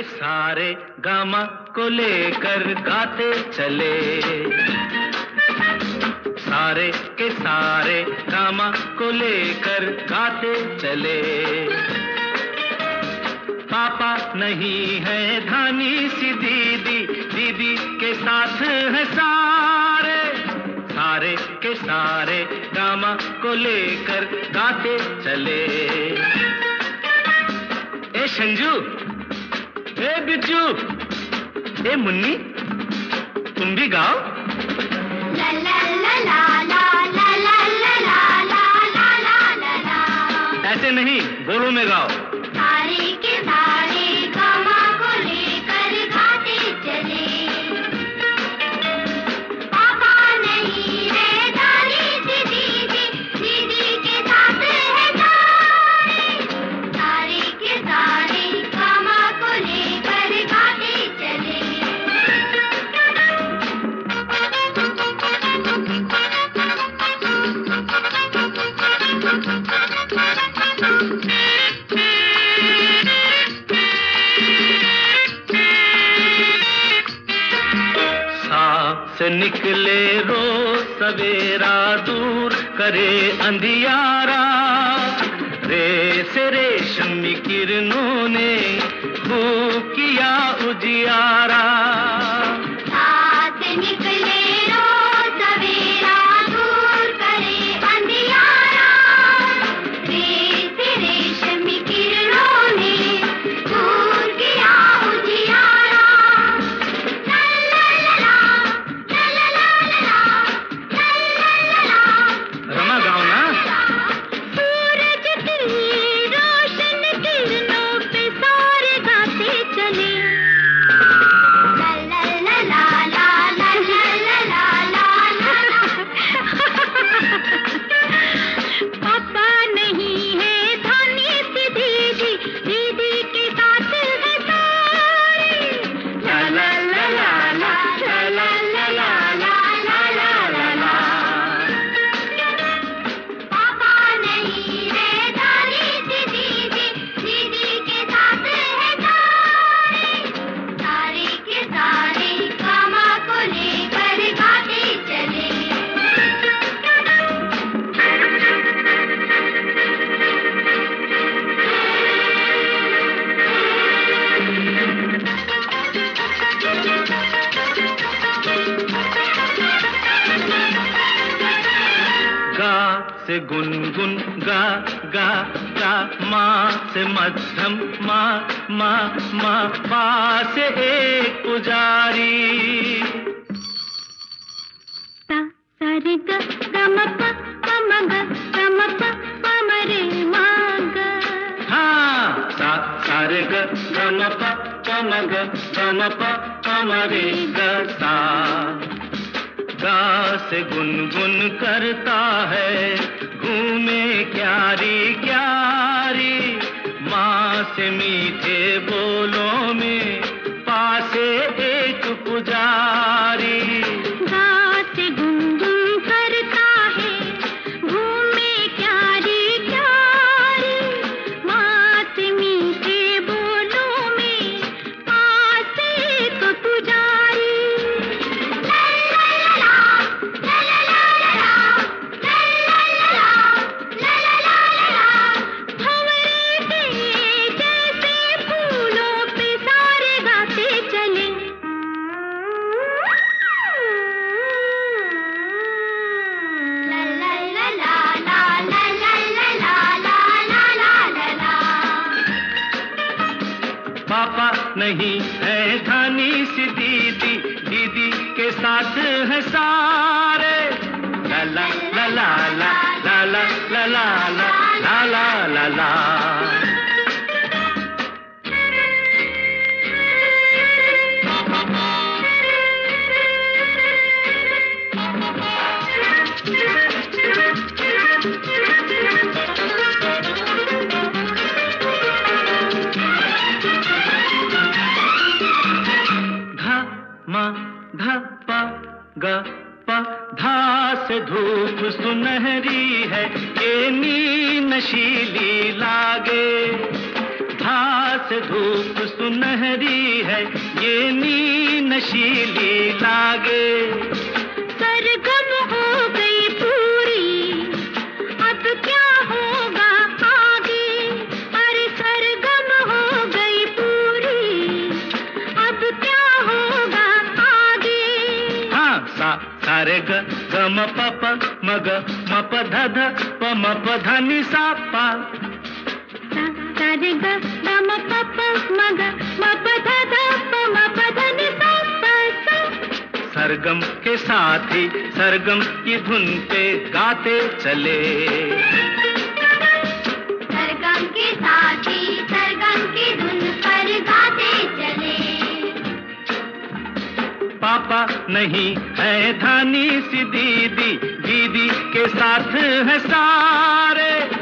सारे गामा को लेकर गाते चले, सारे के सारे गामा को लेकर गाते चले। पापा नहीं है धानी सी दीदी, दीदी के साथ है सारे, सारे के सारे गामा को लेकर गाते चले। ए संजू, ए बिज्जू, ए मुन्नी, तुम भी गाओ। ला ला ला ला ला ला ला ला ला ला ला ला। ऐसे नहीं, बोलो में गाओ। सारे के सारे गामा को लेकर गाते चले, पापा नहीं है दानी सी दीदी, दीदी के साथ है सारे, सारे के सारे गामा को लेकर गाते चले। से निकले रोज सवेरा, दूर करे अंधियारा, रे से रेशमी किरणों ने खूब किया उजियारा। साथ निकले रोज सवेरा, दूर करे अंधियारा, रे से रेशमी किरणों ने खूब किया उजियारा। रमा गाओ ना। सूरज की रोशन किरणों पे सारे गाते चले, ला ला ला ला ला ला ला ला ला। पापा नहीं है धानी सी दीदी, दीदी के साथ है सारे, ला ला ला ला ला ला ला ला ला ला ला। पापा नहीं है धानी सी दीदी, दीदी के साथ है सारे, सारे के सारे गामा को लेकर गाते चले। गा से गुनगुन गा गा गा, माँ से मध्यम माँ माँ माँ, पा से एक पुजारी। सा सा रे ग ग म प प म ग ग म प प म रे म ग। हाँ, सा सा रे ग ग म प प म ग ग म प प म रे ग सा। गा से गुनगुन करता है घूमे क्यारी क्यारी, माँ से मीठे बोलों में पासे एक पुजारी। गा से गुनगुन करता है घूमे क्यारी क्यारी, माँ से मीठे बोलों में पास एक पुजारी। पापा नहीं है धानी सी दीदी, दीदी के साथ है सारे, ला ला ला ला ला ला ला ला ला ला ला ला। मा धा पा गा पा, धा से धूप सुनहरी है, ये नीम नशीली लागे, धा से धूप सुनहरी है, ये नींद नशीली लागे। सरगम हो गई पूरी, अब क्या होगा आगे? अरे सरगम हो गई पूरी, अब क्या होगा आगे? हाँ, सा रे ग म प प म ग म प ध ध प म प ध नि सा पा। सा रे ग म प प म ग म प ध ध प म प ध नि सा पा सा। सरगम के साथ ही सरगम की धुन पे गाते चले। सरगम के साथ ही सरगम की धुन पर गाते चले। पापा नहीं है धानी सी दीदी, दीदी के साथ है सारे।